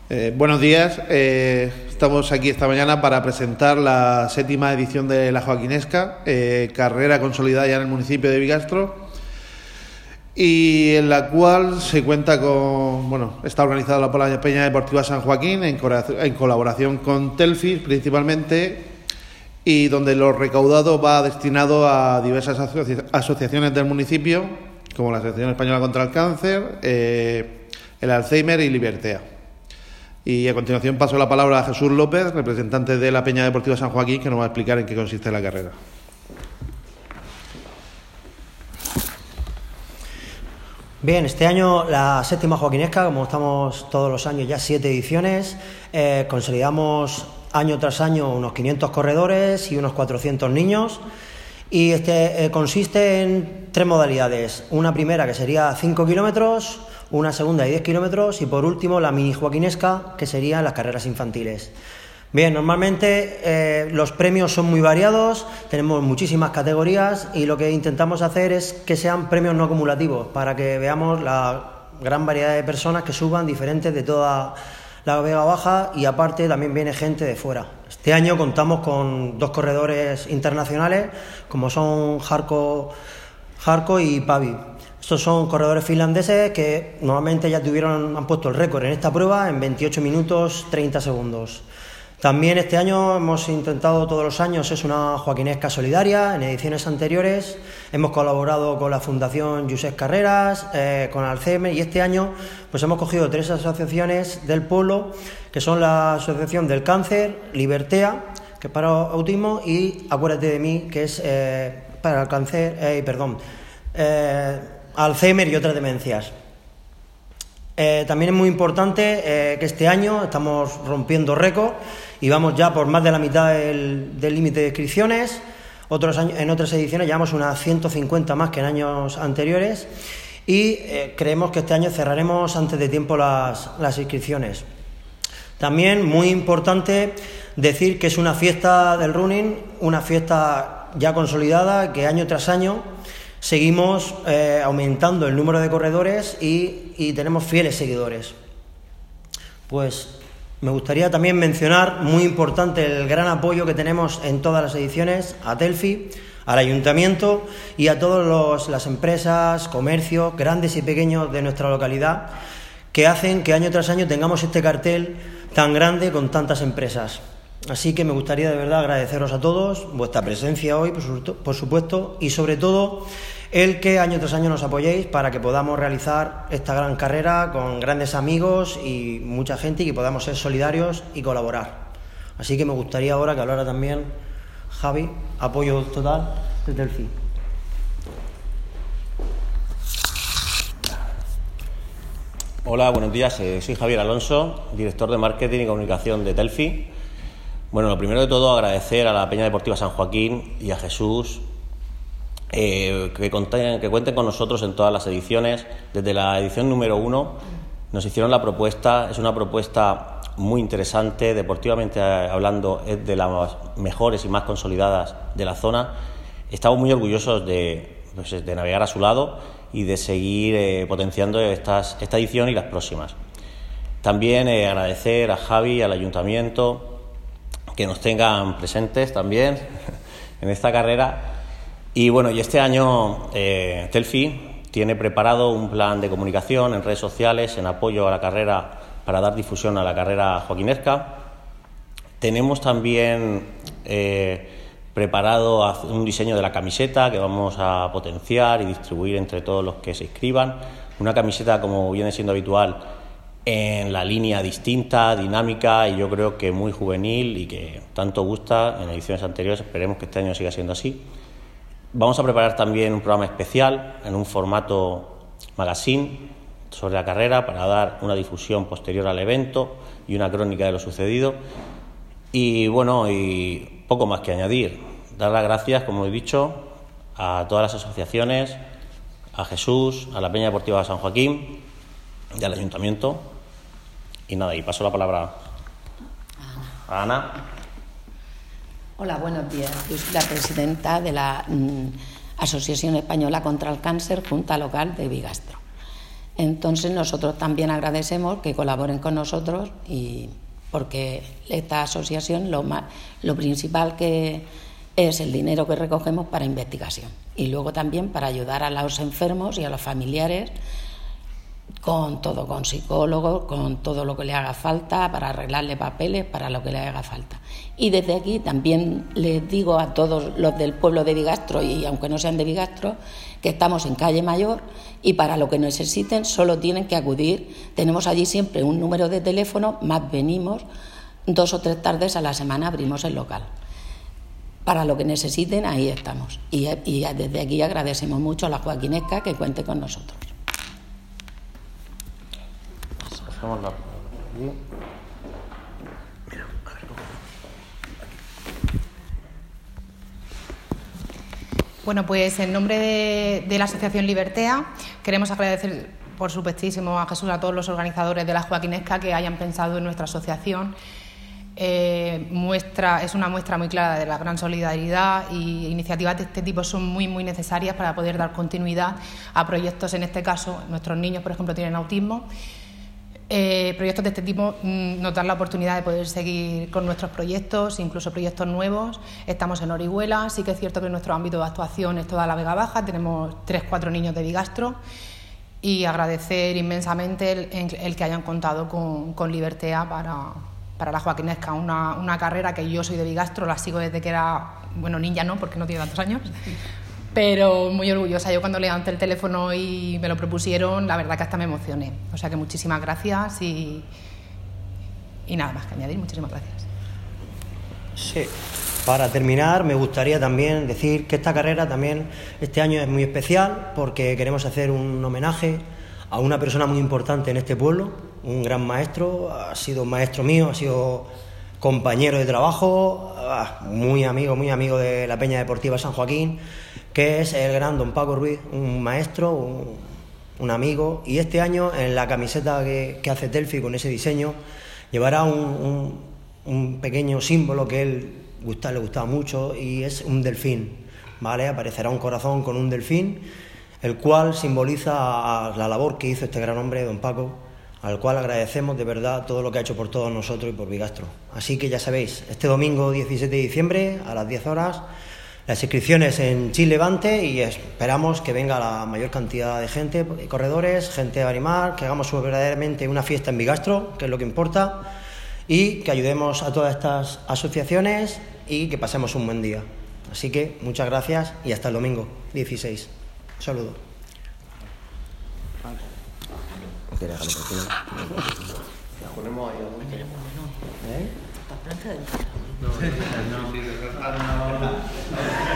Buenos días. Estamos aquí esta mañana para presentar la 7ª edición de la Joaquinesca, carrera consolidada ya en el municipio de Bigastro, y en la cual se cuenta con, está organizada por la Peña Deportiva San Joaquín en colaboración con Telfis principalmente, y donde lo recaudado va destinado a diversas asociaciones del municipio, como la Asociación Española contra el Cáncer, el Alzheimer y Libertea. Y a continuación paso la palabra a Jesús López, representante de la Peña Deportiva San Joaquín, que nos va a explicar en qué consiste la carrera. Bien, este año la 7ª Joaquinesca, como estamos todos los años, ya 7 ediciones, consolidamos año tras año unos 500 corredores y unos 400 niños, y consiste en 3 modalidades: una primera que sería 5 kilómetros, una segunda de 10 kilómetros y por último la mini Joaquinesca, que serían las carreras infantiles. Bien, normalmente los premios son muy variados, tenemos muchísimas categorías y lo que intentamos hacer es que sean premios no acumulativos para que veamos la gran variedad de personas que suban, diferentes de toda la Vega Baja, y aparte también viene gente de fuera. Este año contamos con 2 corredores internacionales como son Jarkko y Pavi. Estos son corredores finlandeses que normalmente ya han puesto el récord en esta prueba en 28 minutos 30 segundos. También este año hemos intentado, todos los años, es una Joaquinesca solidaria. En ediciones anteriores hemos colaborado con la Fundación Josep Carreras, con Alzheimer, y este año pues hemos cogido 3 asociaciones del pueblo, que son la Asociación del Cáncer, Libertea, que es para autismo, y Acuérdate de mí, que es para el cáncer, Alzheimer y otras demencias. También es muy importante que este año estamos rompiendo récord y vamos ya por más de la mitad del límite de inscripciones. En otras ediciones llevamos unas 150 más que en años anteriores, y creemos que este año cerraremos antes de tiempo las inscripciones. También muy importante decir que es una fiesta del running, una fiesta ya consolidada, que año tras año seguimos aumentando el número de corredores y tenemos fieles seguidores. Pues me gustaría también mencionar, muy importante, el gran apoyo que tenemos en todas las ediciones a Telfi, al Ayuntamiento y a todas las empresas, comercios, grandes y pequeños de nuestra localidad, que hacen que año tras año tengamos este cartel tan grande con tantas empresas. Así que me gustaría de verdad agradeceros a todos vuestra presencia hoy, por supuesto, y sobre todo el que año tras año nos apoyéis para que podamos realizar esta gran carrera con grandes amigos y mucha gente, y que podamos ser solidarios y colaborar. Así que me gustaría ahora que hablara también Javi, apoyo total desde el FI. Hola, buenos días. Soy Javier Alonso, director de Marketing y Comunicación de Telfi. Bueno, lo primero de todo, agradecer a la Peña Deportiva San Joaquín y a Jesús que cuenten con nosotros en todas las ediciones. Desde la edición número 1 nos hicieron la propuesta. Es una propuesta muy interesante, deportivamente hablando, es de las mejores y más consolidadas de la zona. Estamos muy orgullosos de navegar a su lado y de seguir potenciando esta edición y las próximas. También agradecer a Javi y al Ayuntamiento que nos tengan presentes también en esta carrera. Y bueno, y este año Telfi tiene preparado un plan de comunicación en redes sociales en apoyo a la carrera, para dar difusión a la carrera joaquinesca. Tenemos también preparado un diseño de la camiseta que vamos a potenciar y distribuir entre todos los que se inscriban. Una camiseta, como viene siendo habitual, en la línea distinta, dinámica, y yo creo que muy juvenil y que tanto gusta en ediciones anteriores. Esperemos que este año siga siendo así. Vamos a preparar también un programa especial en un formato magazine sobre la carrera para dar una difusión posterior al evento y una crónica de lo sucedido. Y bueno, y poco más que añadir. Dar las gracias, como he dicho, a todas las asociaciones, a Jesús, a la Peña Deportiva San Joaquín y al Ayuntamiento. Y nada, y paso la palabra a Ana. Hola, buenos días. Yo soy la presidenta de la Asociación Española contra el Cáncer, Junta Local de Bigastro. Entonces nosotros también agradecemos que colaboren con nosotros, y porque esta asociación lo principal que es el dinero que recogemos para investigación, y luego también para ayudar a los enfermos y a los familiares con todo, con psicólogos, con todo lo que le haga falta, para arreglarle papeles, para lo que le haga falta. Y desde aquí también les digo a todos los del pueblo de Bigastro, y aunque no sean de Bigastro, que estamos en Calle Mayor, y para lo que necesiten solo tienen que acudir. Tenemos allí siempre un número de teléfono, más venimos 2 o 3 tardes a la semana, abrimos el local. Para lo que necesiten, ahí estamos. Y desde aquí agradecemos mucho a la Joaquinesca que cuente con nosotros. Bueno, pues en nombre de la Asociación Libertea queremos agradecer, por supuestísimo, a Jesús, a todos los organizadores de la Joaquinesca que hayan pensado en nuestra asociación. Es una muestra muy clara de la gran solidaridad, y iniciativas de este tipo son muy, muy necesarias para poder dar continuidad a proyectos. En este caso, nuestros niños, por ejemplo, tienen autismo. Proyectos de este tipo nos dan la oportunidad de poder seguir con nuestros proyectos, incluso proyectos nuevos. Estamos en Orihuela, sí que es cierto que nuestro ámbito de actuación es toda la Vega Baja, tenemos 3-4 niños de Bigastro, y agradecer inmensamente el que hayan contado con Libertea para la Joaquinesca, una carrera que yo soy de Bigastro, la sigo desde que era, bueno, niña no, porque no tiene tantos años, pero muy orgullosa. Yo cuando levanté el teléfono y me lo propusieron, la verdad que hasta me emocioné. O sea que muchísimas gracias y nada más que añadir. Muchísimas gracias. Sí, para terminar me gustaría también decir que esta carrera también este año es muy especial porque queremos hacer un homenaje a una persona muy importante en este pueblo, un gran maestro, ha sido maestro mío, ha sido compañero de trabajo, muy amigo de la Peña Deportiva San Joaquín, que es el gran don Paco Ruiz, un maestro, un amigo, y este año en la camiseta que hace Telfi con ese diseño llevará un pequeño símbolo que él le gustaba mucho, y es un delfín, ¿vale? Aparecerá un corazón con un delfín, el cual simboliza la labor que hizo este gran hombre, don Paco, al cual agradecemos de verdad todo lo que ha hecho por todos nosotros y por Bigastro. Así que ya sabéis, este domingo 17 de diciembre a las 10 horas, las inscripciones en Chile Levante, y esperamos que venga la mayor cantidad de gente, corredores, gente a animar, que hagamos verdaderamente una fiesta en Bigastro, que es lo que importa, y que ayudemos a todas estas asociaciones y que pasemos un buen día. Así que muchas gracias y hasta el domingo 16. Un saludo. No.